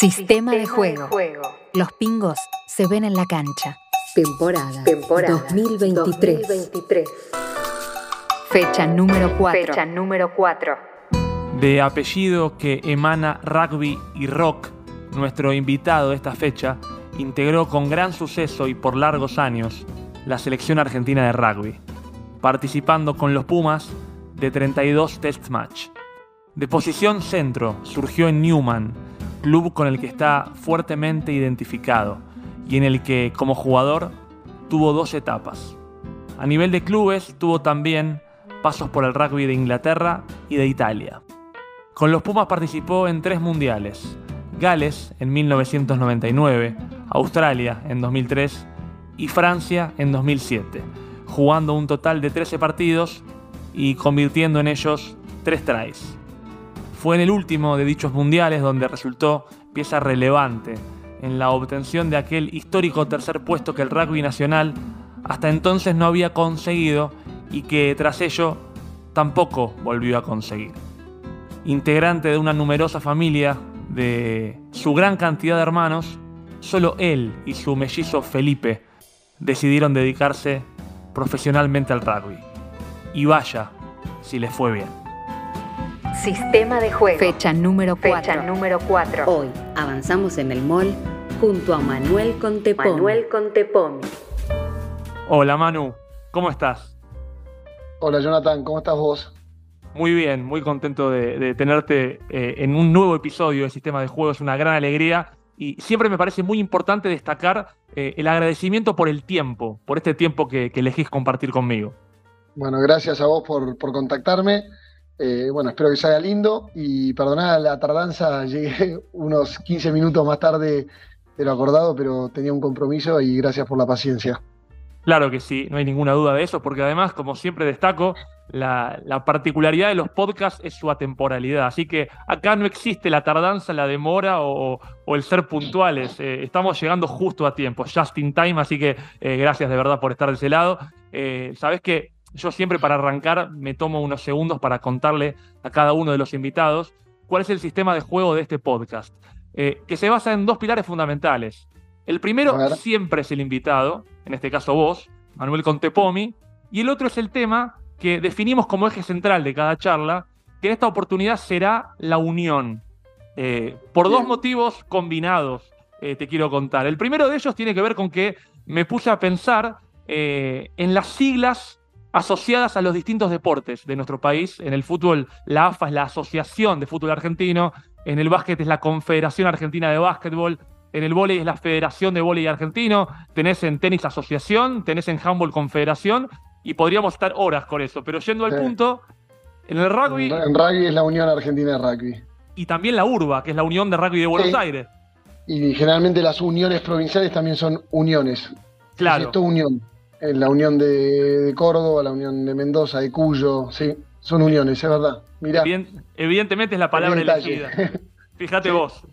Sistema de juego. Los pingos se ven en la cancha. Temporada 2023. Fecha número 4. De apellido que emana rugby y rock, nuestro invitado de esta fecha integró con gran suceso y por largos años la selección argentina de rugby, participando con los Pumas de 32 test match. De posición centro surgió en Newman, club con el que está fuertemente identificado y en el que, como jugador, tuvo 2 etapas. A nivel de clubes tuvo también pasos por el rugby de Inglaterra y de Italia. Con los Pumas participó en 3 mundiales: Gales en 1999, Australia en 2003 y Francia en 2007, jugando un total de 13 partidos y convirtiendo en ellos 3 tries. Fue en el último de dichos mundiales donde resultó pieza relevante en la obtención de aquel histórico tercer puesto que el rugby nacional hasta entonces no había conseguido y que tras ello tampoco volvió a conseguir. Integrante de una numerosa familia de su gran cantidad de hermanos, solo él y su mellizo Felipe decidieron dedicarse profesionalmente al rugby. Y vaya si les fue bien. Sistema de juego. Fecha número 4. Hoy avanzamos en el mall junto a Manuel Contepomi. Hola Manu, ¿cómo estás? Hola Jonathan, ¿cómo estás vos? Muy bien, muy contento de tenerte en un nuevo episodio de Sistema de Juego. Es una gran alegría y siempre me parece muy importante destacar el agradecimiento por el tiempo, por este tiempo que elegís compartir conmigo. Bueno, gracias a vos por contactarme. Espero que salga lindo y perdoná la tardanza, llegué unos 15 minutos más tarde de lo acordado, pero tenía un compromiso y gracias por la paciencia. Claro que sí, no hay ninguna duda de eso, porque además, como siempre destaco, la particularidad de los podcasts es su atemporalidad. Así que acá no existe la tardanza, la demora o el ser puntuales. Estamos llegando justo a tiempo, just in time, así que gracias de verdad por estar de ese lado. Sabés que yo siempre para arrancar me tomo unos segundos para contarle a cada uno de los invitados cuál es el sistema de juego de este podcast, que se basa en 2 pilares fundamentales. El primero siempre es el invitado, en este caso vos, Manuel Contepomi, y el otro es el tema que definimos como eje central de cada charla, que en esta oportunidad será la unión. Por 2 motivos combinados te quiero contar. El primero de ellos tiene que ver con que me puse a pensar en las siglas asociadas a los distintos deportes de nuestro país. En el fútbol, la AFA es la Asociación de Fútbol Argentino, en el básquet es la Confederación Argentina de Básquetbol, en el vóley es la Federación de Vóley Argentino, tenés en tenis asociación, tenés en handball confederación, y podríamos estar horas con eso, pero yendo al punto, en el rugby... En rugby es la Unión Argentina de Rugby. Y también la URBA, que es la Unión de Rugby de Buenos Aires. Y generalmente las uniones provinciales también son uniones. Claro. Esto unión. La Unión de Córdoba, la Unión de Mendoza, de Cuyo, sí, son uniones, es verdad. Mirá. Evidentemente es la palabra elegida. Fíjate vos.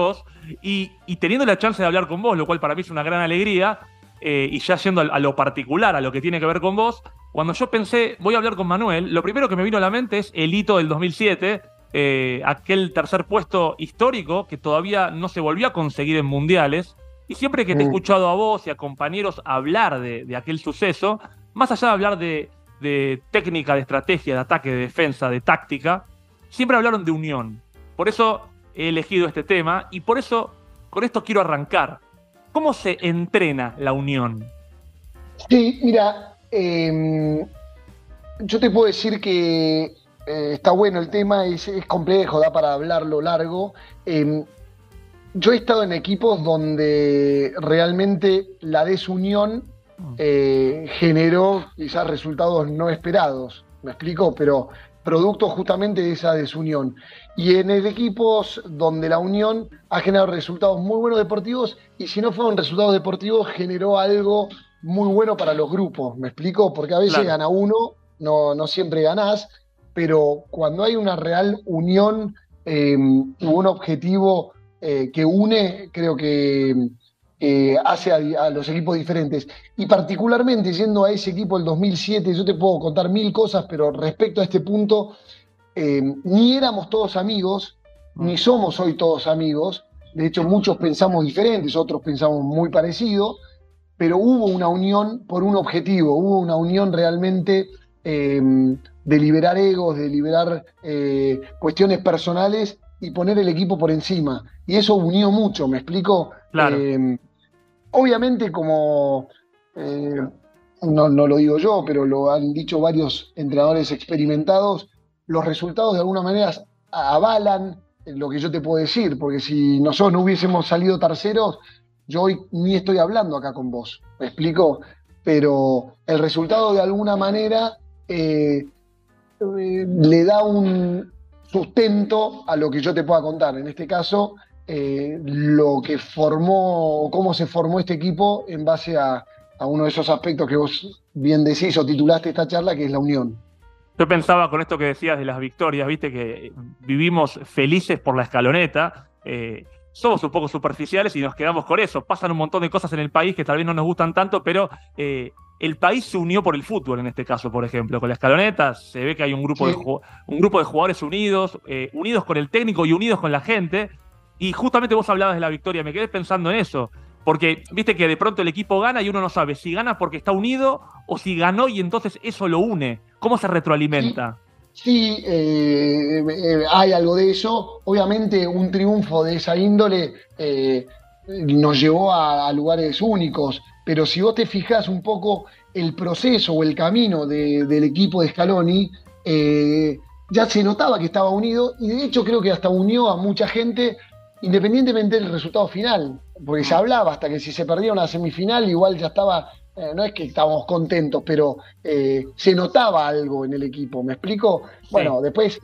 Y teniendo la chance de hablar con vos, lo cual para mí es una gran alegría, y ya yendo a lo particular, a lo que tiene que ver con vos, cuando yo pensé, voy a hablar con Manuel, lo primero que me vino a la mente es el hito del 2007, aquel tercer puesto histórico que todavía no se volvió a conseguir en mundiales. Y siempre que te he escuchado a vos y a compañeros hablar de aquel suceso, más allá de hablar de técnica, de estrategia, de ataque, de defensa, de táctica, siempre hablaron de unión. Por eso he elegido este tema y por eso con esto quiero arrancar. ¿Cómo se entrena la unión? Sí, mira, yo te puedo decir que está bueno el tema, es complejo, da para hablarlo largo. Yo he estado en equipos donde realmente la desunión generó quizás resultados no esperados, ¿me explico? Pero producto justamente de esa desunión. Y en equipos donde la unión ha generado resultados muy buenos deportivos y si no fueron resultados deportivos generó algo muy bueno para los grupos, ¿me explico? Porque a veces gana uno, no siempre ganás, pero cuando hay una real unión un objetivo que une, creo que hace a los equipos diferentes. Y particularmente yendo a ese equipo del 2007, yo te puedo contar 1000 cosas, pero respecto a este punto, ni éramos todos amigos, ni somos hoy todos amigos, De hecho, muchos pensamos diferentes, otros pensamos muy parecido, pero hubo una unión por un objetivo, hubo una unión realmente de liberar egos, de liberar cuestiones personales y poner el equipo por encima. Y eso unió mucho, ¿me explico? Claro. Obviamente, como no lo digo yo, pero lo han dicho varios entrenadores experimentados, los resultados de alguna manera avalan lo que yo te puedo decir, porque si nosotros no hubiésemos salido terceros, yo hoy ni estoy hablando acá con vos, ¿me explico? Pero el resultado de alguna manera le da un sustento a lo que yo te pueda contar. En este caso, lo que formó, cómo se formó este equipo en base a uno de esos aspectos que vos bien decís o titulaste esta charla, que es la unión. Yo pensaba con esto que decías de las victorias, viste que vivimos felices por la escaloneta, somos un poco superficiales y nos quedamos con eso. Pasan un montón de cosas en el país que tal vez no nos gustan tanto, pero el país se unió por el fútbol en este caso, por ejemplo. Con la escaloneta se ve que hay un grupo de jugadores unidos, unidos con el técnico y unidos con la gente. Y justamente vos hablabas de la victoria, me quedé pensando en eso. Porque viste que de pronto el equipo gana y uno no sabe si gana porque está unido o si ganó y entonces eso lo une. ¿Cómo se retroalimenta? Sí, hay algo de eso. Obviamente un triunfo de esa índole nos llevó a lugares únicos, pero si vos te fijás un poco el proceso o el camino del equipo de Scaloni, ya se notaba que estaba unido y de hecho creo que hasta unió a mucha gente independientemente del resultado final, porque se hablaba hasta que si se perdía una semifinal igual ya estaba, no es que estábamos contentos, pero se notaba algo en el equipo, ¿me explico? Sí. Bueno, después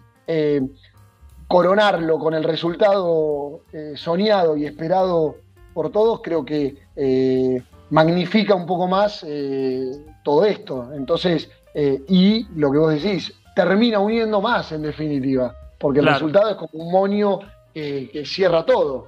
coronarlo con el resultado soñado y esperado por todos, creo que magnifica un poco más todo esto. Entonces, y lo que vos decís, termina uniendo más en definitiva, porque el resultado es como un moño que cierra todo.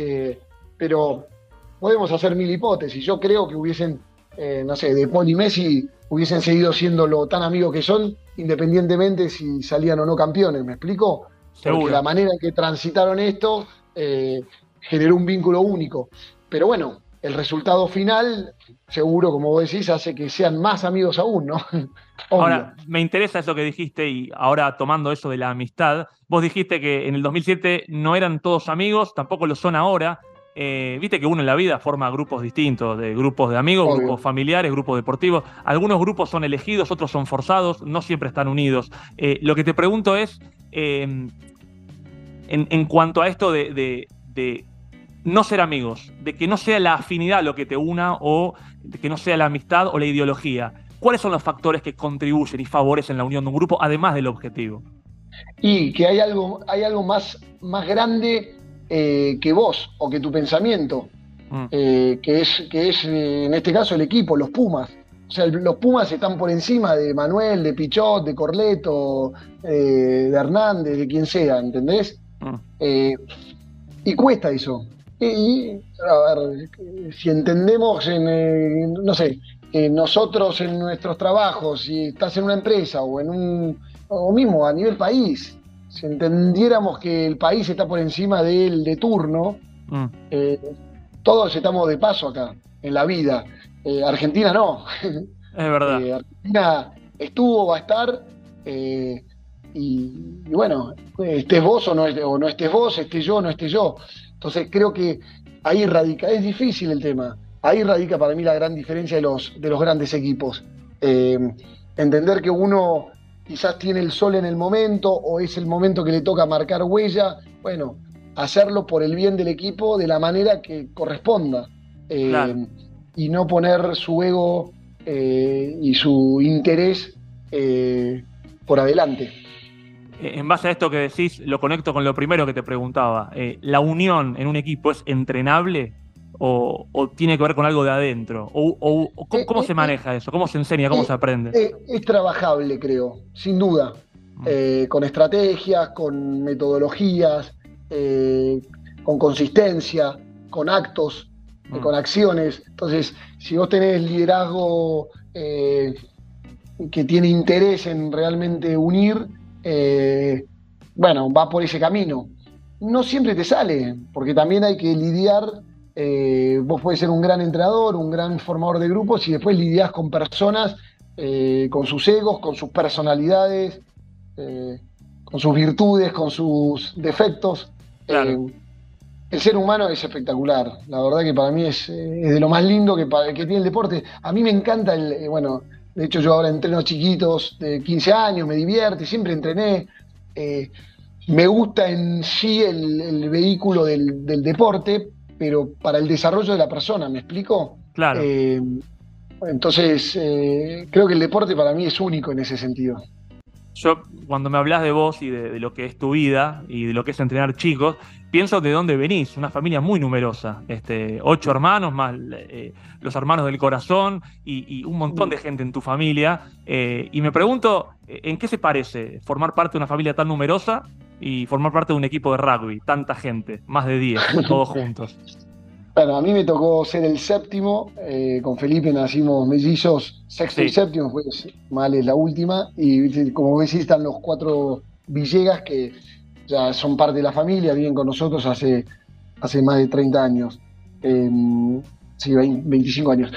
Pero podemos hacer mil hipótesis. Yo creo que hubiesen, no sé, De Paul y Messi hubiesen seguido siendo lo tan amigos que son, independientemente si salían o no campeones, ¿me explico? Seguro. Porque la manera en que transitaron esto generó un vínculo único. Pero bueno, el resultado final, seguro, como vos decís, hace que sean más amigos aún, ¿no? Ahora, me interesa eso que dijiste y ahora tomando eso de la amistad, vos dijiste que en el 2007 no eran todos amigos, tampoco lo son ahora. Viste que uno en la vida forma grupos distintos, de grupos de amigos, obvio, grupos familiares, grupos deportivos. Algunos grupos son elegidos, otros son forzados, no siempre están unidos. Lo que te pregunto es, en cuanto a esto de no ser amigos, de que no sea la afinidad lo que te una o de que no sea la amistad o la ideología, ¿cuáles son los factores que contribuyen y favorecen la unión de un grupo, además del objetivo? Y que hay algo más grande que vos o que tu pensamiento, que es en este caso el equipo, los Pumas. O sea, los Pumas están por encima de Manuel, de Pichot, de Corleto, de Hernández, de quien sea, ¿entendés? Y cuesta eso. Y a ver, si entendemos, no sé, nosotros en nuestros trabajos, si estás en una empresa o mismo a nivel país, si entendiéramos que el país está por encima del de turno, todos estamos de paso acá, en la vida. Argentina no. Es verdad. Argentina estuvo, va a estar, y bueno, estés vos o no estés vos, esté yo o no esté yo. Entonces creo que ahí radica, es difícil el tema, ahí radica para mí la gran diferencia de los grandes equipos. Entender que uno quizás tiene el sol en el momento o es el momento que le toca marcar huella, bueno, hacerlo por el bien del equipo de la manera que corresponda, claro, y no poner su ego y su interés por adelante. En base a esto que decís, lo conecto con lo primero que te preguntaba. ¿La unión en un equipo es entrenable o tiene que ver con algo de adentro? ¿Cómo se maneja eso? ¿Cómo se enseña? ¿Cómo se aprende? Es trabajable, creo, sin duda. Con estrategias, con metodologías, con consistencia, con actos, con acciones. Entonces, si vos tenés liderazgo que tiene interés en realmente unir, bueno, va por ese camino. no siempre te sale, porque también hay que lidiar. Vos podés ser un gran entrenador, un gran formador de grupos y después lidiás con personas, con sus egos, con sus personalidades, con sus virtudes, con sus defectos. Claro. El ser humano es espectacular. La verdad que para mí es de lo más lindo que tiene el deporte. A mí me encanta bueno, de hecho yo ahora entreno chiquitos de 15 años, me divierte, siempre entrené. Me gusta en sí el vehículo del deporte, pero para el desarrollo de la persona, ¿me explico? Claro. Entonces, creo que el deporte para mí es único en ese sentido. Yo, cuando me hablas de vos y de lo que es tu vida y de lo que es entrenar chicos, pienso de dónde venís, una familia muy numerosa, 8 hermanos más los hermanos del corazón y un montón de gente en tu familia. Y me pregunto, ¿en qué se parece formar parte de una familia tan numerosa y formar parte de un equipo de rugby? Tanta gente, más de 10, todos juntos. Bueno, a mí me tocó ser el séptimo, con Felipe nacimos mellizos, sexto y séptimo, pues Mal es la última, y como ves están los 4 Villegas que ya son parte de la familia, viven con nosotros hace más de 30 años, sí, 25 años.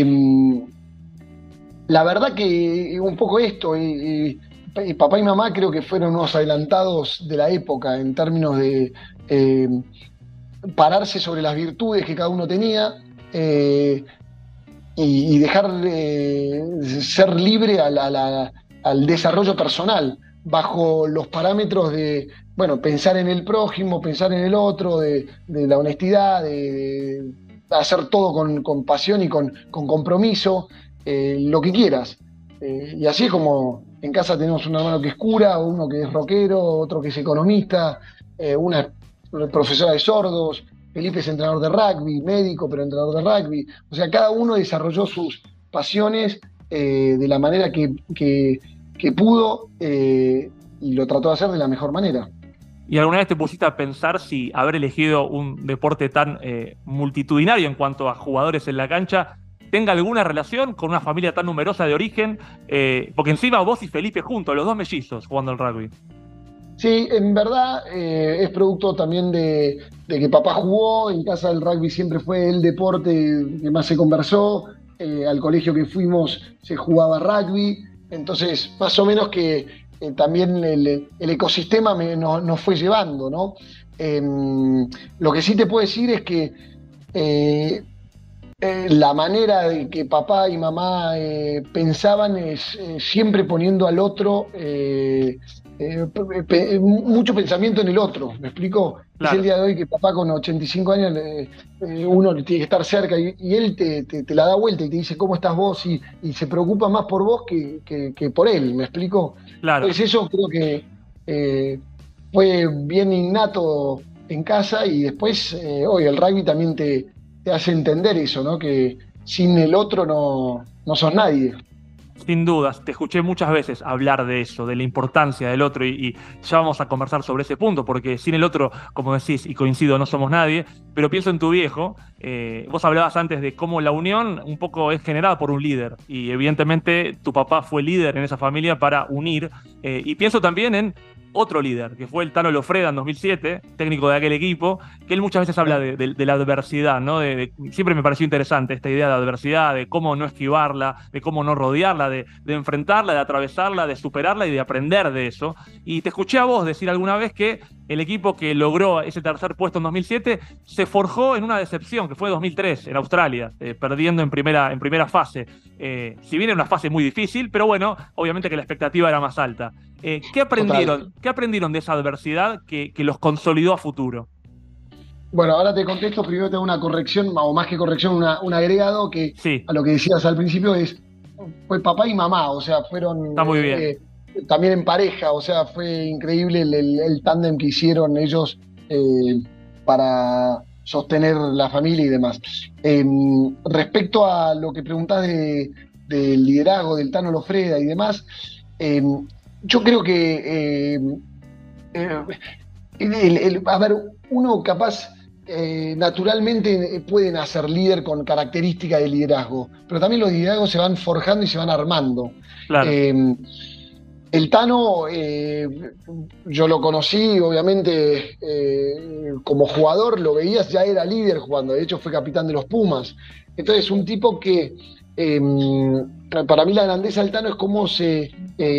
La verdad que un poco esto, papá y mamá creo que fueron unos adelantados de la época en términos de pararse sobre las virtudes que cada uno tenía y dejar ser libre al desarrollo personal bajo los parámetros de, bueno, pensar en el prójimo, pensar en el otro, de la honestidad, de hacer todo con pasión y con compromiso, lo que quieras. Y así es como en casa tenemos un hermano que es cura, uno que es rockero, otro que es economista, una profesora de sordos, Felipe es entrenador de rugby, médico pero entrenador de rugby. O sea, cada uno desarrolló sus pasiones de la manera que pudo y lo trató de hacer de la mejor manera. ¿Y alguna vez te pusiste a pensar si haber elegido un deporte tan multitudinario en cuanto a jugadores en la cancha tenga alguna relación con una familia tan numerosa de origen? Porque encima vos y Felipe juntos, los 2 mellizos jugando al rugby. Sí, en verdad es producto también de que papá jugó, en casa el rugby siempre fue el deporte que más se conversó, al colegio que fuimos se jugaba rugby, entonces más o menos que también el ecosistema nos fue llevando, ¿no? Lo que sí te puedo decir es que la manera de que papá y mamá pensaban es siempre poniendo al otro, mucho pensamiento en el otro, ¿me explico? Claro. Es el día de hoy que papá con 85 años uno tiene que estar cerca y él te la da vuelta y te dice cómo estás vos y se preocupa más por vos que por él, ¿me explico? Claro. Entonces eso creo que fue bien innato en casa y después hoy el rugby también te hace entender eso, ¿no? Que sin el otro no sos nadie. Sin dudas, te escuché muchas veces hablar de eso, de la importancia del otro y ya vamos a conversar sobre ese punto, porque sin el otro, como decís, y coincido, no somos nadie, pero pienso en tu viejo, vos hablabas antes de cómo la unión un poco es generada por un líder y evidentemente tu papá fue líder en esa familia para unir y pienso también en otro líder, que fue el Tano Lofreda en 2007, técnico de aquel equipo, que él muchas veces habla de la adversidad, ¿no? Siempre me pareció interesante esta idea de adversidad, de cómo no esquivarla, de cómo no rodearla, de enfrentarla, de atravesarla, de superarla y de aprender de eso. Y te escuché a vos decir alguna vez que el equipo que logró ese tercer puesto en 2007 se forjó en una decepción, que fue 2003, en Australia, perdiendo en primera fase. Si bien era una fase muy difícil, pero bueno, obviamente que la expectativa era más alta. ¿Qué aprendieron de esa adversidad que los consolidó a futuro? Bueno, ahora te contesto, primero te hago una corrección, o más que corrección, un agregado que sí. A lo que decías al principio fue papá y mamá, o sea, fueron Está muy bien. También en pareja, o sea, fue increíble el tándem que hicieron ellos para sostener la familia y demás. Respecto a lo que preguntás del liderazgo del Tano Lofreda y demás, yo creo que a ver, uno capaz naturalmente puede nacer líder con características de liderazgo, pero también los liderazgos se van forjando y se van armando. Claro. El Tano, yo lo conocí, obviamente, como jugador, lo veías, ya era líder jugando, de hecho fue capitán de los Pumas. Entonces, un tipo que, eh, para mí la grandeza del Tano es cómo se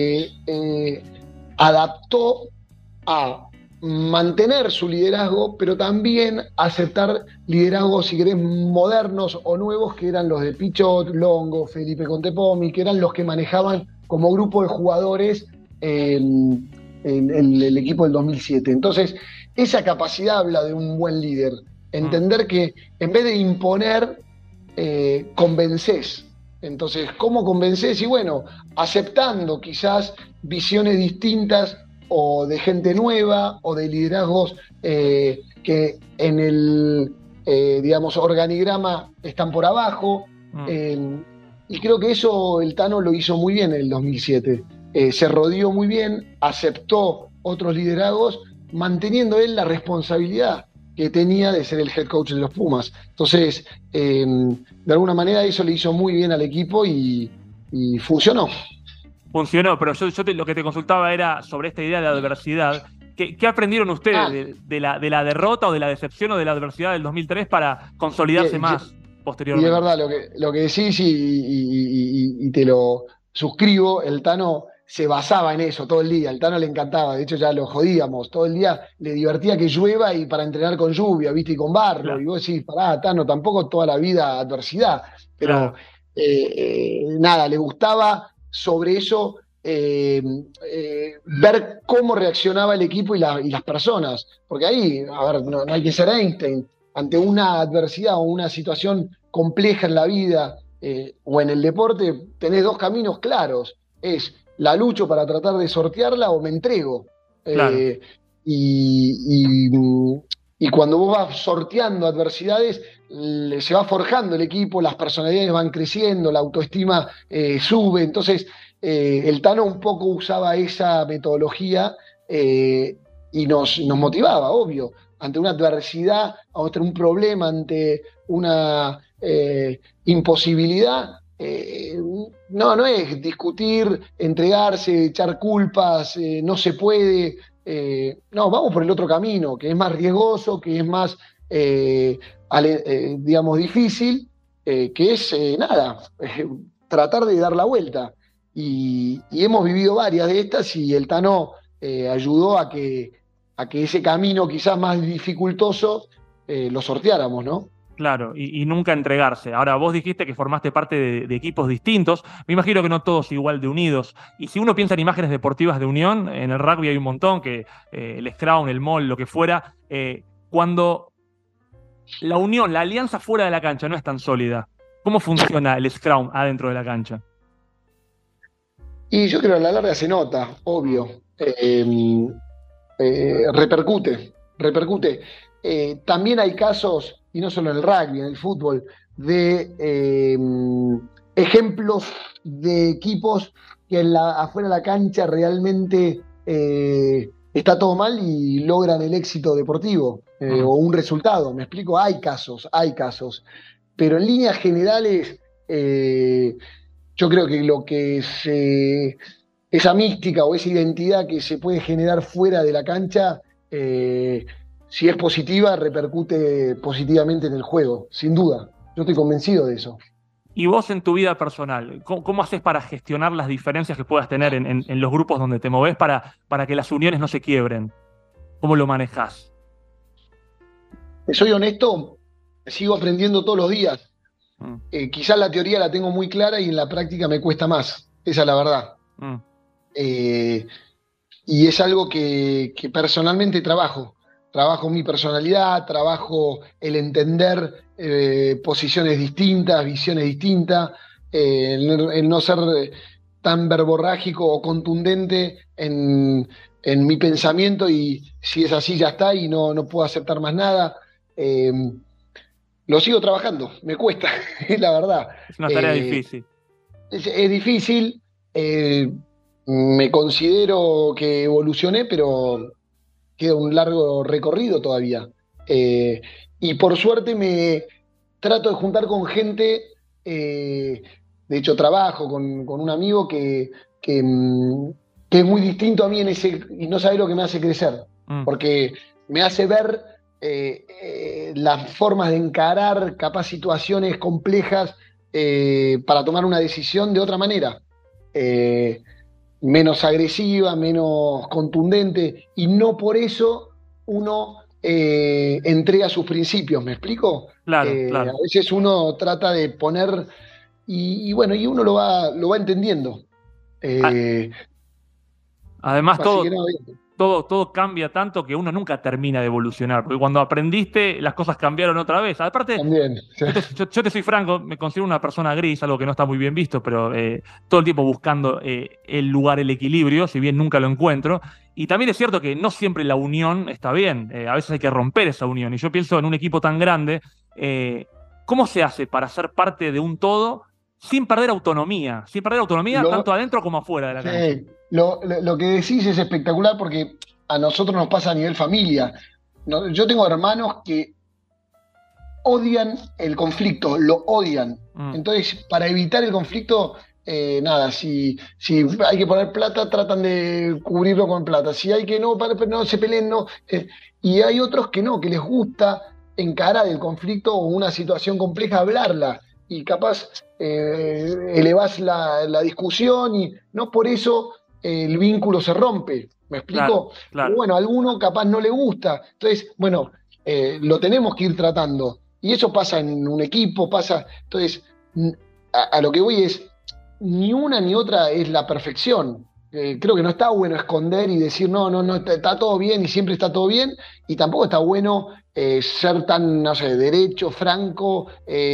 adaptó a mantener su liderazgo, pero también aceptar liderazgos, si querés, modernos o nuevos, que eran los de Pichot, Longo, Felipe Contepomi, que eran los que manejaban como grupo de jugadores en el equipo del 2007. Entonces, esa capacidad habla de un buen líder. Entender que en vez de imponer, convencés. Entonces, ¿cómo convencés? Y bueno, aceptando quizás visiones distintas o de gente nueva o de liderazgos que en el, digamos, organigrama están por abajo. Y creo que eso el Tano lo hizo muy bien en el 2007. Se rodeó muy bien, aceptó otros liderazgos, manteniendo él la responsabilidad que tenía de ser el head coach de los Pumas. Entonces, de alguna manera eso le hizo muy bien al equipo y funcionó. Funcionó, pero yo lo que te consultaba era sobre esta idea de adversidad. ¿Qué aprendieron ustedes de la derrota o de la decepción o de la adversidad del 2003 para consolidarse más posteriormente? Y es verdad lo que decís y te lo suscribo. El Tano se basaba en eso todo el día. El Tano le encantaba, de hecho ya lo jodíamos. Todo el día le divertía que llueva y para entrenar con lluvia, ¿viste? Y con barro. Claro. Y vos decís, pará, Tano, tampoco toda la vida adversidad. Pero claro. Nada, le gustaba sobre eso ver cómo reaccionaba el equipo y las personas. Porque ahí, a ver, no hay que ser Einstein. Ante una adversidad o una situación compleja en la vida o en el deporte, tenés dos caminos claros. Es la lucho para tratar de sortearla o me entrego. Claro. Y cuando vos vas sorteando adversidades, se va forjando el equipo, las personalidades van creciendo, la autoestima sube. Entonces, el Tano un poco usaba esa metodología y nos motivaba, obvio. Ante una adversidad, ante un problema, ante una imposibilidad, no es discutir, entregarse, echar culpas, no se puede. No, vamos por el otro camino, que es más riesgoso, que es más, digamos, difícil, que es, tratar de dar la vuelta. Y hemos vivido varias de estas y el Tano ayudó a que ese camino quizás más dificultoso lo sorteáramos, ¿no? Claro, y nunca entregarse. Ahora, vos dijiste que formaste parte de equipos distintos. Me imagino que no todos igual de unidos. Y si uno piensa en imágenes deportivas de unión, en el rugby hay un montón, que el scrum, el mall, lo que fuera. Cuando la unión, la alianza fuera de la cancha no es tan sólida, ¿cómo funciona el scrum adentro de la cancha? Y yo creo que a la larga se nota, obvio. Repercute. También hay casos, y no solo en el rugby, en el fútbol, de ejemplos de equipos que afuera de la cancha realmente está todo mal y logran el éxito deportivo o un resultado. ¿Me explico? Hay casos. Pero en líneas generales, yo creo que lo que esa mística o esa identidad que se puede generar fuera de la cancha, si es positiva, repercute positivamente en el juego, sin duda. Yo estoy convencido de eso. Y vos en tu vida personal, ¿cómo haces para gestionar las diferencias que puedas tener en los grupos donde te movés para que las uniones no se quiebren? ¿Cómo lo manejás? Soy honesto, sigo aprendiendo todos los días. Quizás la teoría la tengo muy clara y en la práctica me cuesta más. Esa es la verdad. Y es algo que personalmente trabajo. Trabajo mi personalidad, trabajo el entender posiciones distintas, visiones distintas, el no ser tan verborrágico o contundente en mi pensamiento y si es así ya está y no puedo aceptar más nada. Lo sigo trabajando, me cuesta, la verdad. Es una tarea difícil. Es difícil, me considero que evolucioné, pero queda un largo recorrido todavía. Y por suerte me trato de juntar con gente, de hecho trabajo con un amigo que que es muy distinto a mí y no sabés lo que me hace crecer, porque me hace ver las formas de encarar capaz situaciones complejas para tomar una decisión de otra manera. Menos agresiva, menos contundente, y no por eso uno entrega sus principios, ¿me explico? Claro, claro. A veces uno trata de poner, y bueno, y uno lo va entendiendo. Además, Así que no, todo cambia tanto que uno nunca termina de evolucionar, porque cuando aprendiste, las cosas cambiaron otra vez. Aparte, también. yo te soy franco, me considero una persona gris, algo que no está muy bien visto, pero todo el tiempo buscando el lugar, el equilibrio, si bien nunca lo encuentro. Y también es cierto que no siempre la unión está bien, a veces hay que romper esa unión. Y yo pienso en un equipo tan grande, ¿cómo se hace para ser parte de un todo sin perder autonomía? Sin perder autonomía tanto adentro como afuera de la cancha. Lo que decís es espectacular porque a nosotros nos pasa a nivel familia. Yo tengo hermanos que odian el conflicto, lo odian. Entonces, para evitar el conflicto, nada, si hay que poner plata, tratan de cubrirlo con plata. Si hay que no se peleen, no. Y hay otros que no, que les gusta encarar el conflicto o una situación compleja, hablarla. Y capaz elevás la discusión y no por eso el vínculo se rompe. ¿Me explico? Claro. Pero bueno, a alguno capaz no le gusta. Entonces, bueno, lo tenemos que ir tratando. Y eso pasa en un equipo, pasa. Entonces, a lo que voy es, ni una ni otra es la perfección. Creo que no está bueno esconder y decir, no, está todo bien y siempre está todo bien. Y tampoco está bueno ser tan, no sé, derecho, franco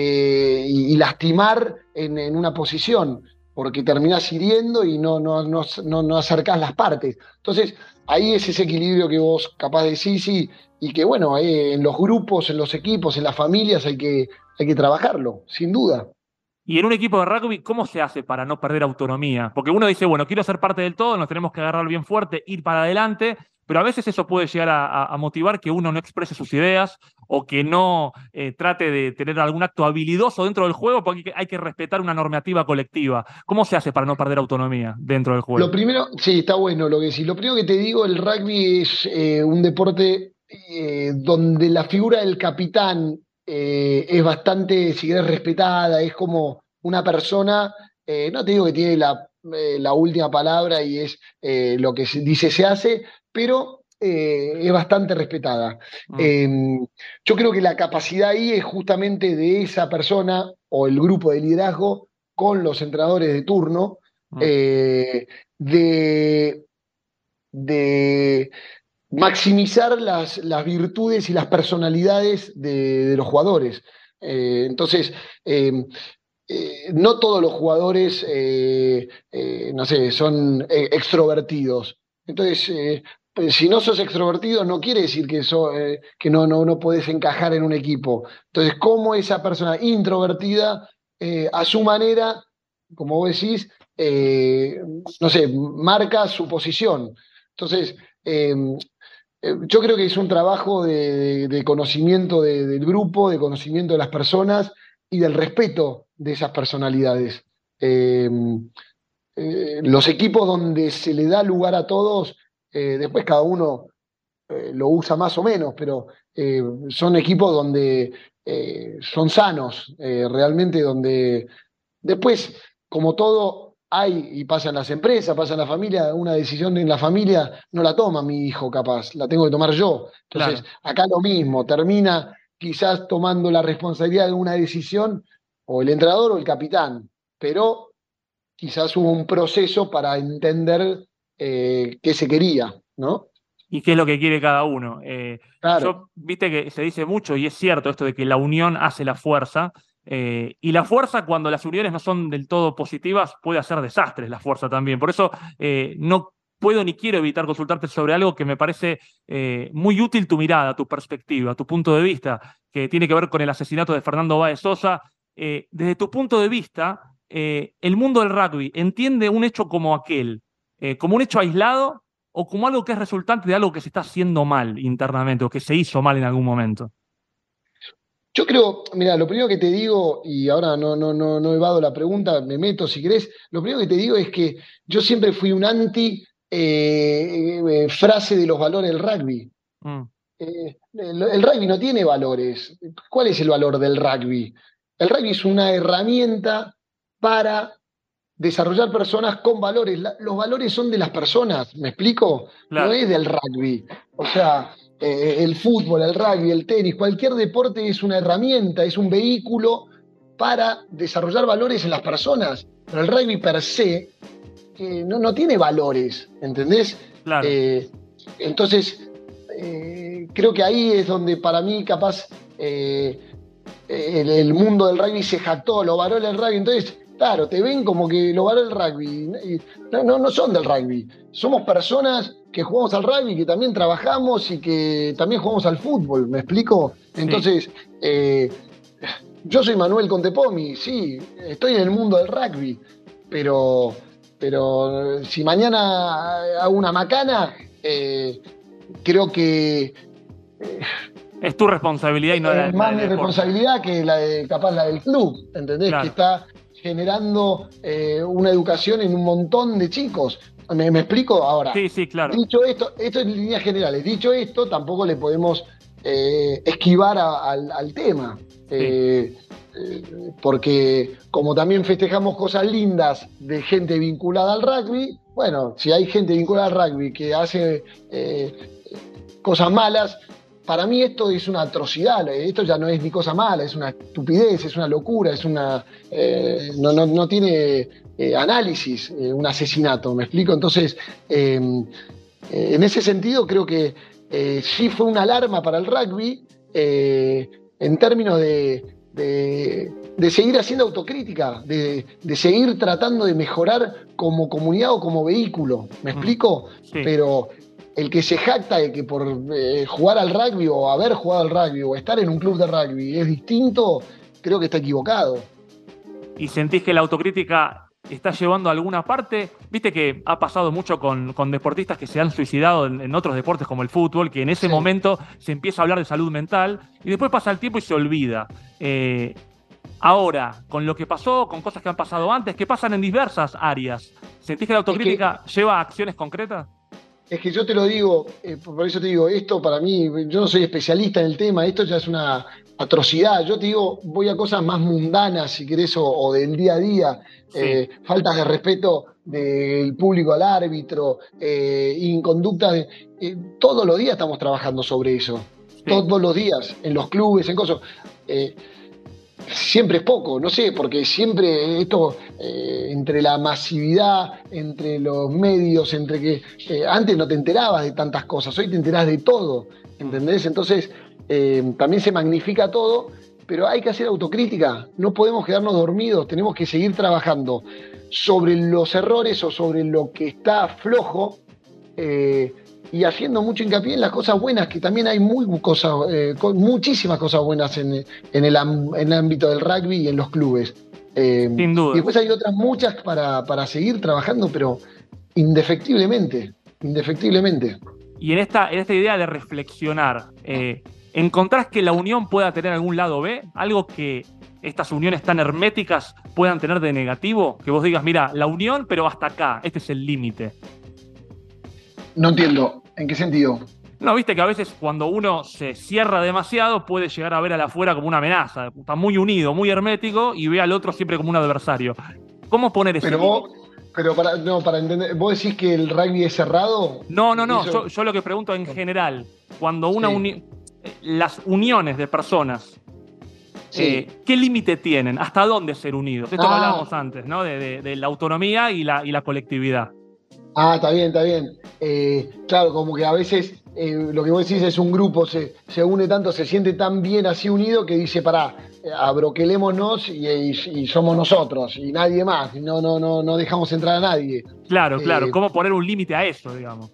y lastimar en una posición, porque terminás hiriendo y no acercás las partes. Entonces, ahí es ese equilibrio que vos capaz decís y que, bueno, en los grupos, en los equipos, en las familias hay que trabajarlo, sin duda. Y en un equipo de rugby, ¿cómo se hace para no perder autonomía? Porque uno dice, bueno, quiero ser parte del todo, nos tenemos que agarrar bien fuerte, ir para adelante, pero a veces eso puede llegar a motivar que uno no exprese sus ideas o que no trate de tener algún acto habilidoso dentro del juego porque hay que respetar una normativa colectiva. ¿Cómo se hace para no perder autonomía dentro del juego? Lo primero, sí, está bueno lo que decís. Lo primero que te digo, el rugby es un deporte donde la figura del capitán es bastante, si querés, respetada, es como una persona, no te digo que tiene la última palabra y es lo que se dice se hace, pero es bastante respetada. Yo creo que la capacidad ahí es justamente de esa persona o el grupo de liderazgo con los entrenadores de turno, de maximizar las virtudes y las personalidades de los jugadores. Entonces, no todos los jugadores, no sé, son extrovertidos. Entonces, pues, si no sos extrovertido, no quiere decir que no podés encajar en un equipo. Entonces, ¿cómo esa persona introvertida, a su manera, como vos decís, no sé, marca su posición? Entonces, yo creo que es un trabajo de conocimiento del grupo, de conocimiento de las personas y del respeto de esas personalidades. Los equipos donde se le da lugar a todos, después cada uno lo usa más o menos, pero son equipos donde son sanos, realmente donde después, como todo, hay y pasa en las empresas, pasa en la familia, una decisión en la familia no la toma mi hijo capaz, la tengo que tomar yo. Entonces, Claro. acá lo mismo, termina quizás tomando la responsabilidad de una decisión o el entrenador o el capitán, pero quizás hubo un proceso para entender qué se quería, ¿no? Y qué es lo que quiere cada uno. Claro. Viste que se dice mucho, y es cierto esto de que la unión hace la fuerza, y la fuerza, cuando las uniones no son del todo positivas, puede hacer desastres la fuerza también. Por eso no puedo ni quiero evitar consultarte sobre algo que me parece muy útil tu mirada, tu perspectiva, tu punto de vista, que tiene que ver con el asesinato de Fernando Báez Sosa. Desde tu punto de vista, el mundo del rugby entiende un hecho como aquel, como un hecho aislado o como algo que es resultante de algo que se está haciendo mal internamente o que se hizo mal en algún momento. Yo creo, mira, lo primero que te digo, y ahora no evado la pregunta, me meto si querés, lo primero que te digo es que yo siempre fui un anti frase de los valores del rugby. El rugby no tiene valores. ¿Cuál es el valor del rugby? El rugby es una herramienta para desarrollar personas con valores. Los valores son de las personas, ¿me explico? Claro. No es del rugby. O sea, el fútbol, el rugby, el tenis, cualquier deporte es una herramienta, es un vehículo para desarrollar valores en las personas. Pero el rugby per se no tiene valores, ¿entendés? Claro. Entonces, creo que ahí es donde para mí capaz el mundo del rugby se jactó, los valores del rugby. Entonces, claro, te ven como que los valores del rugby no son del rugby. Somos personas que jugamos al rugby, que también trabajamos y que también jugamos al fútbol, ¿me explico? Entonces, yo soy Manuel Contepomi, sí, estoy en el mundo del rugby, pero si mañana hago una macana, creo que es tu responsabilidad y no es más mi responsabilidad que capaz la del club, ¿entendés? Claro. Que está generando una educación en un montón de chicos. ¿Me explico? Ahora, sí, claro. Dicho esto en líneas generales, dicho esto, tampoco le podemos esquivar al tema. Sí. Porque como también festejamos cosas lindas de gente vinculada al rugby, bueno, si hay gente vinculada al rugby que hace cosas malas, para mí esto es una atrocidad, esto ya no es ni cosa mala, es una estupidez, es una locura, es una no tiene análisis, un asesinato, ¿me explico? Entonces, en ese sentido creo que sí fue una alarma para el rugby en términos de seguir haciendo autocrítica, de seguir tratando de mejorar como comunidad o como vehículo, ¿me explico? Sí. Pero el que se jacta de que por jugar al rugby o haber jugado al rugby o estar en un club de rugby es distinto, creo que está equivocado. ¿Y sentís que la autocrítica está llevando a alguna parte? Viste que ha pasado mucho con deportistas que se han suicidado en otros deportes como el fútbol, que en ese momento se empieza a hablar de salud mental y después pasa el tiempo y se olvida. Ahora, con lo que pasó, con cosas que han pasado antes, que pasan en diversas áreas, ¿sentís que la autocrítica lleva a acciones concretas? Es que yo te lo digo, por eso te digo, esto para mí, yo no soy especialista en el tema, esto ya es una atrocidad. Yo te digo, voy a cosas más mundanas, si querés, o del día a día, faltas de respeto del público al árbitro, inconductas. Todos los días estamos trabajando sobre eso, todos los días, en los clubes, en cosas. Siempre es poco, no sé, porque siempre esto, entre la masividad, entre los medios, entre que antes no te enterabas de tantas cosas, hoy te enterás de todo, ¿entendés? Entonces también se magnifica todo, pero hay que hacer autocrítica, no podemos quedarnos dormidos, tenemos que seguir trabajando sobre los errores o sobre lo que está flojo, y haciendo mucho hincapié en las cosas buenas, que también hay muchísimas cosas buenas en el ámbito del rugby y en los clubes. Sin duda. Y después hay otras muchas para seguir trabajando, pero indefectiblemente. Y en esta idea de reflexionar, ¿encontrás que la unión pueda tener algún lado B? ¿Algo que estas uniones tan herméticas puedan tener de negativo? Que vos digas, mira, la unión, pero hasta acá, este es el límite. No entiendo. ¿En qué sentido? No, viste que a veces cuando uno se cierra demasiado puede llegar a ver al afuera como una amenaza. Está muy unido, muy hermético y ve al otro siempre como un adversario. ¿Cómo poner eso? Pero para entender, ¿vos decís que el rugby es cerrado? No. Yo lo que pregunto en general, cuando las uniones de personas, ¿qué límite tienen? ¿Hasta dónde ser unidos? Esto que hablábamos antes, ¿no? De la autonomía y la colectividad. Está bien. Claro, como que a veces lo que vos decís es un grupo, se une tanto, se siente tan bien así unido que dice, pará, abroquelémonos y somos nosotros y nadie más, no dejamos entrar a nadie. Claro, ¿cómo poner un límite a eso, digamos?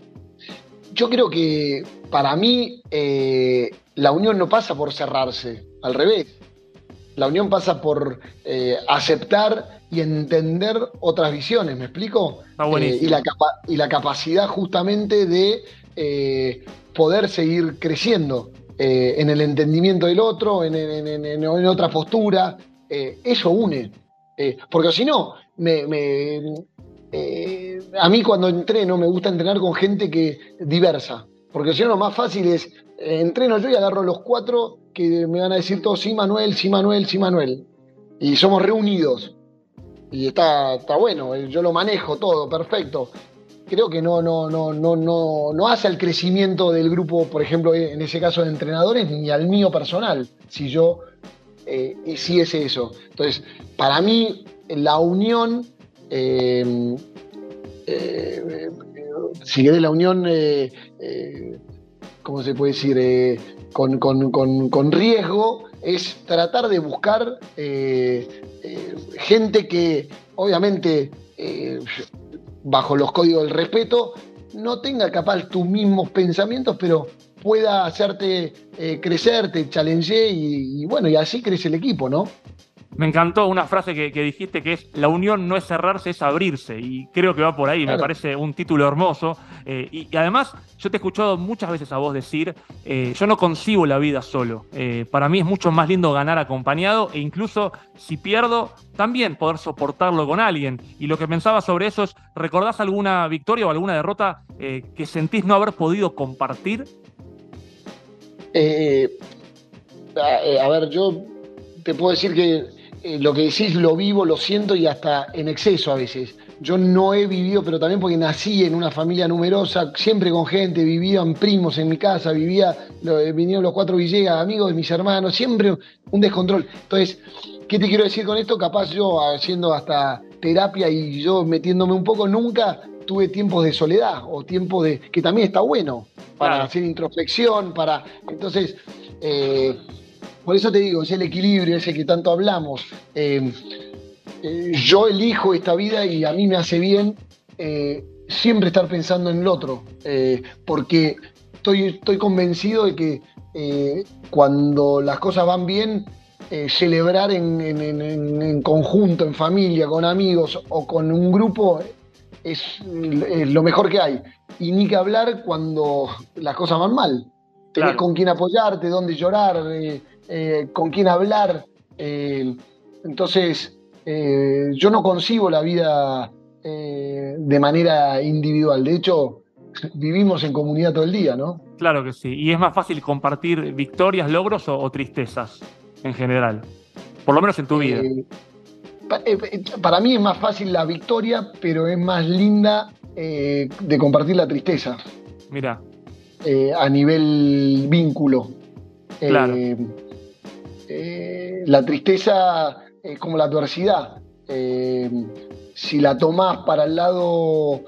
Yo creo que para mí la unión no pasa por cerrarse, al revés. La unión pasa por aceptar y entender otras visiones, ¿me explico? Está buenísimo. Y la capacidad justamente de poder seguir creciendo en el entendimiento del otro, en otra postura. Eso une. Porque si no, a mí cuando entreno me gusta entrenar con gente diversa, porque si no lo más fácil es, entreno yo y agarro los 4 que me van a decir todos sí Manuel, sí Manuel, sí Manuel, y somos reunidos, y está bueno, yo lo manejo todo, perfecto. Creo que no hace al crecimiento del grupo, por ejemplo, en ese caso de entrenadores, ni al mío personal, si yo hiciese eso. Entonces, para mí, la unión, si querés, la unión, ¿cómo se puede decir? Con riesgo, es tratar de buscar gente que, obviamente, bajo los códigos del respeto, no tenga capaz tus mismos pensamientos, pero pueda hacerte crecer, te challenge y bueno, y así crece el equipo, ¿no? Me encantó una frase que dijiste, que es: la unión no es cerrarse, es abrirse, y creo que va por ahí. Claro. Me parece un título hermoso, y además yo te he escuchado muchas veces a vos decir, yo no concibo la vida solo, para mí es mucho más lindo ganar acompañado, e incluso si pierdo, también poder soportarlo con alguien. Y lo que pensaba sobre eso es, ¿recordás alguna victoria o alguna derrota que sentís no haber podido compartir? A ver, yo te puedo decir que lo que decís lo vivo, lo siento, y hasta en exceso a veces. Yo no he vivido, pero también porque nací en una familia numerosa, siempre con gente, vivían primos en mi casa, vinieron los 4 Villegas, amigos de mis hermanos, siempre un descontrol. Entonces, ¿qué te quiero decir con esto? Capaz yo haciendo hasta terapia y yo metiéndome un poco, nunca tuve tiempos de soledad o tiempos que también está bueno para hacer introspección, entonces, por eso te digo, es el equilibrio ese que tanto hablamos. Yo elijo esta vida y a mí me hace bien siempre estar pensando en el otro, porque estoy convencido de que cuando las cosas van bien, celebrar en conjunto, en familia, con amigos o con un grupo es lo mejor que hay. Y ni que hablar cuando las cosas van mal. Tenés con quién apoyarte, dónde llorar, con quién hablar. Entonces, yo no concibo la vida de manera individual. De hecho, vivimos en comunidad todo el día, ¿no? Claro que sí. ¿Y es más fácil compartir victorias, logros o tristezas en general? Por lo menos en tu vida. Para mí es más fácil la victoria, pero es más linda de compartir la tristeza. Mirá. A nivel vínculo. Claro. La tristeza es como la adversidad. Si la tomás para el lado,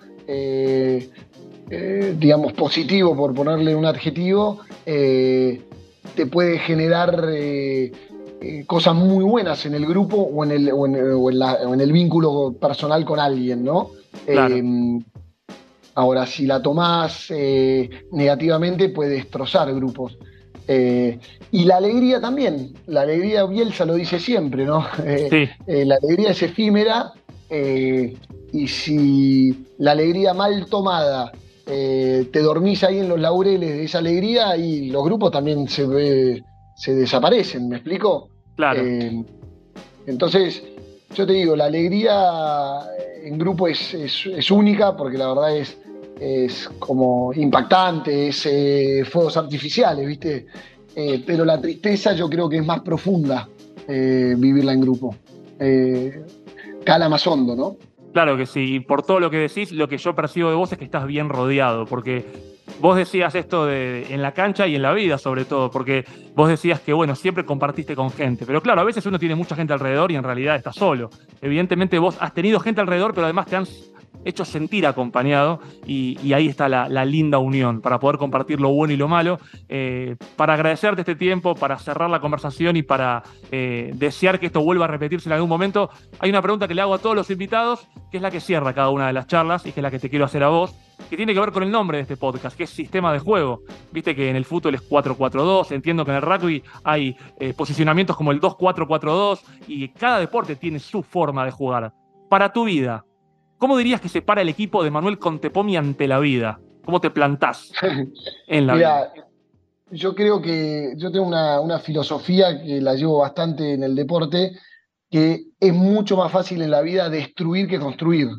digamos, positivo, por ponerle un adjetivo, te puede generar cosas muy buenas en el grupo o en el vínculo personal con alguien, ¿no? Claro. Ahora, si la tomás negativamente, puede destrozar grupos. Y la alegría también. La alegría, Bielsa lo dice siempre, ¿no? Sí. La alegría es efímera, y si la alegría mal tomada te dormís ahí en los laureles de esa alegría, y los grupos también se desaparecen, ¿me explico? Claro. Entonces, yo te digo, la alegría en grupo es única, porque la verdad es como impactante, es fuegos artificiales, ¿viste? Pero la tristeza yo creo que es más profunda, vivirla en grupo. Cala más hondo, ¿no? Claro que sí, y por todo lo que decís, lo que yo percibo de vos es que estás bien rodeado, porque vos decías esto en la cancha y en la vida sobre todo, porque vos decías que, bueno, siempre compartiste con gente, pero claro, a veces uno tiene mucha gente alrededor y en realidad está solo. Evidentemente vos has tenido gente alrededor, pero además te han hecho sentir acompañado, y ahí está la linda unión para poder compartir lo bueno y lo malo. Para agradecerte este tiempo, para cerrar la conversación y para desear que esto vuelva a repetirse en algún momento, hay una pregunta que le hago a todos los invitados, que es la que cierra cada una de las charlas y que es la que te quiero hacer a vos, que tiene que ver con el nombre de este podcast, que es Sistema de Juego. Viste que en el fútbol es 4-4-2, entiendo que en el rugby hay posicionamientos como el 2-4-4-2, y cada deporte tiene su forma de jugar. Para tu vida, ¿cómo dirías que se para el equipo de Manuel Contepomi ante la vida? ¿Cómo te plantás en la vida? Yo creo que yo tengo una filosofía que la llevo bastante en el deporte, que es mucho más fácil en la vida destruir que construir.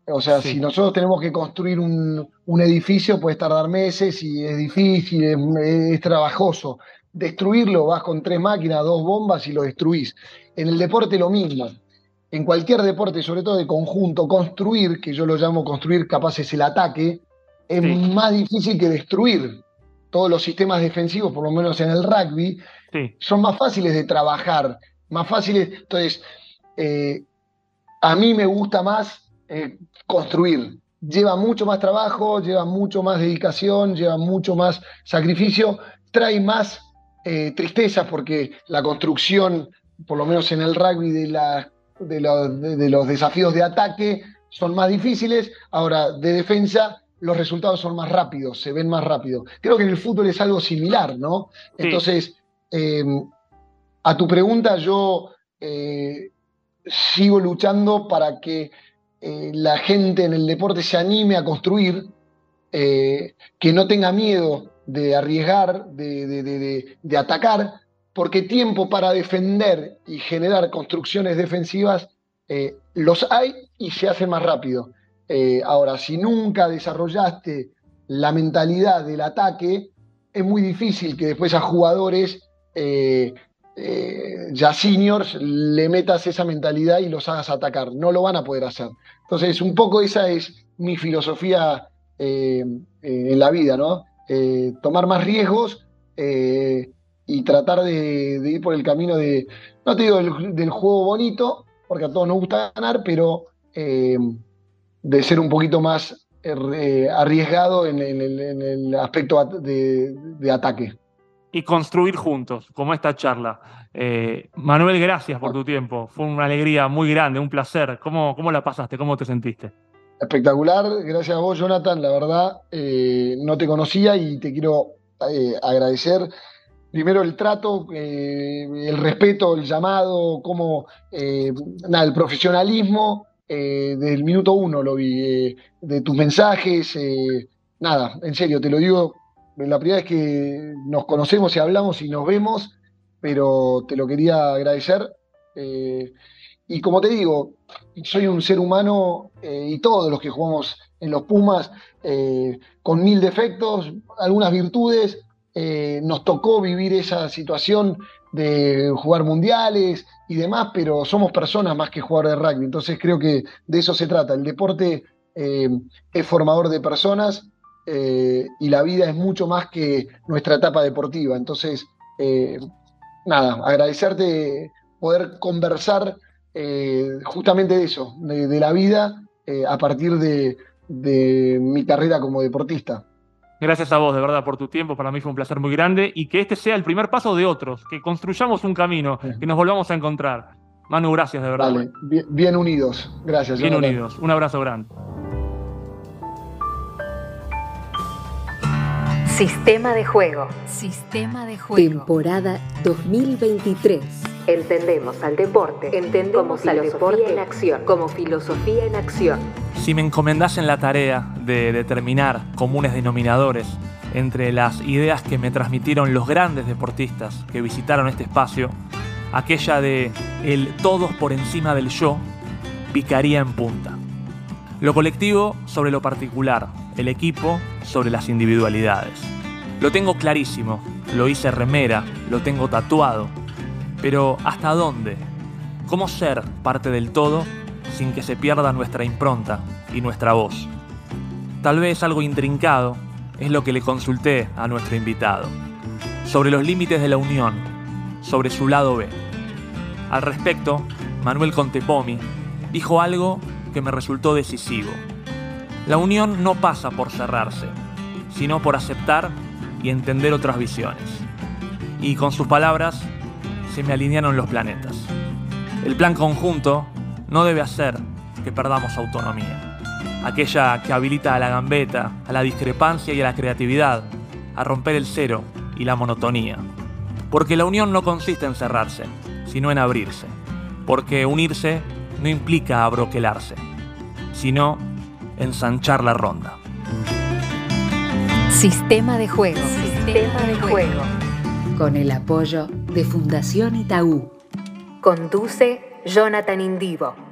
O sea, Sí. si nosotros tenemos que construir un edificio, puede tardar meses y es difícil, es trabajoso. Destruirlo, vas con 3 máquinas, 2 bombas y lo destruís. En el deporte lo mismo. En cualquier deporte, sobre todo de conjunto, construir, que yo lo llamo construir, capaz es el ataque, es Sí. más difícil que destruir. Todos los sistemas defensivos, por lo menos en el rugby, Sí. son más fáciles de trabajar, más fáciles. Entonces, eh, a mí me gusta más construir. Lleva mucho más trabajo, lleva mucho más dedicación, lleva mucho más sacrificio, trae más tristeza porque la construcción, por lo menos en el rugby, de los desafíos de ataque son más difíciles. Ahora, de defensa, los resultados son más rápidos, se ven más rápido. Creo que en el fútbol es algo similar, ¿no? Sí. Entonces, a tu pregunta, yo sigo luchando para que la gente en el deporte se anime a construir, que no tenga miedo de arriesgar, de atacar, porque tiempo para defender y generar construcciones defensivas los hay y se hacen más rápido. Ahora, si nunca desarrollaste la mentalidad del ataque, es muy difícil que después a jugadores ya seniors le metas esa mentalidad y los hagas atacar. No lo van a poder hacer. Entonces, un poco esa es mi filosofía en la vida, ¿no? Tomar más riesgos y tratar de ir por el camino no te digo del juego bonito, porque a todos nos gusta ganar, pero de ser un poquito más arriesgado en el aspecto de ataque. Y construir juntos, como esta charla. Manuel, gracias por tu tiempo. Fue una alegría muy grande, un placer. ¿Cómo la pasaste? ¿Cómo te sentiste? Espectacular, gracias a vos, Jonathan. La verdad, no te conocía y te quiero agradecer. Primero el trato, el respeto, el llamado, el profesionalismo. Desde el minuto 1 lo vi, de tus mensajes. Nada, en serio, te lo digo. La primera vez que nos conocemos y hablamos y nos vemos, pero te lo quería agradecer. Y como te digo, soy un ser humano y todos los que jugamos en los Pumas, con 1000 defectos, algunas virtudes. Nos tocó vivir esa situación de jugar mundiales y demás, pero somos personas más que jugadores de rugby. Entonces creo que de eso se trata. El deporte es formador de personas. Y la vida es mucho más que nuestra etapa deportiva. Entonces, nada, agradecerte poder conversar justamente de eso, de la vida, a partir de mi carrera como deportista. Gracias a vos, de verdad, por tu tiempo. Para mí fue un placer muy grande y que este sea el primer paso de otros, que construyamos un camino, que nos volvamos a encontrar. Manu, gracias, de verdad. Vale, bien unidos. Gracias. Bien Jonathan. unidos. Un abrazo grande. Sistema de juego. Sistema de juego. Temporada 2023. Entendemos al deporte. Entendemos al deporte en acción. Como filosofía en acción. Si me encomendasen la tarea de determinar comunes denominadores entre las ideas que me transmitieron los grandes deportistas que visitaron este espacio, aquella de el todos por encima del yo picaría en punta. Lo colectivo sobre lo particular, el equipo sobre las individualidades. Lo tengo clarísimo, lo hice remera, lo tengo tatuado. Pero ¿hasta dónde? ¿Cómo ser parte del todo sin que se pierda nuestra impronta y nuestra voz? Tal vez algo intrincado es lo que le consulté a nuestro invitado. Sobre los límites de la unión, sobre su lado B. Al respecto, Manuel Contepomi dijo algo que me resultó decisivo. La unión no pasa por cerrarse, sino por aceptar y entender otras visiones. Y con sus palabras, se me alinearon los planetas. El plan conjunto no debe hacer que perdamos autonomía. Aquella que habilita a la gambeta, a la discrepancia y a la creatividad, a romper el cero y la monotonía. Porque la unión no consiste en cerrarse, sino en abrirse. Porque unirse no implica abroquelarse, sino ensanchar la ronda. Sistema de juego. Sistema de juego. Con el apoyo de Fundación Itaú. Conduce Jonathan Indivo.